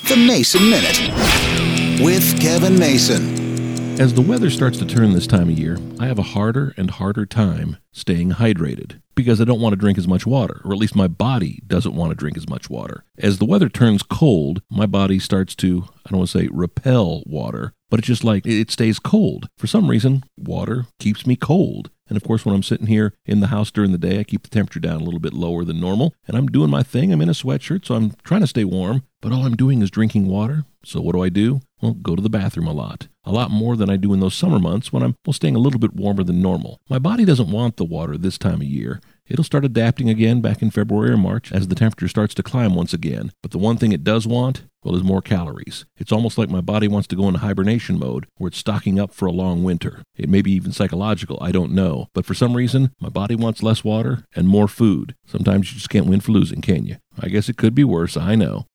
The Mason Minute with Kevin Mason. As the weather starts to turn this time of year, I have a harder and harder time staying hydrated because I don't want to drink as much water, or at least my body doesn't want to drink as much water. As the weather turns cold, my body starts to, I don't want to say repel water, but it's just like it stays cold. For some reason, water keeps me cold. And of course, when I'm sitting here in the house during the day, I keep the temperature down a little bit lower than normal. And I'm doing my thing. I'm in a sweatshirt, so I'm trying to stay warm. But all I'm doing is drinking water. So what do? Well, go to the bathroom a lot. A lot more than I do in those summer months when I'm staying a little bit warmer than normal. My body doesn't want the water this time of year. It'll start adapting again back in February or March as the temperature starts to climb once again. But the one thing it does want, well, is more calories. It's almost like my body wants to go into hibernation mode where it's stocking up for a long winter. It may be even psychological, I don't know. But for some reason, my body wants less water and more food. Sometimes you just can't win for losing, can you? I guess it could be worse, I know.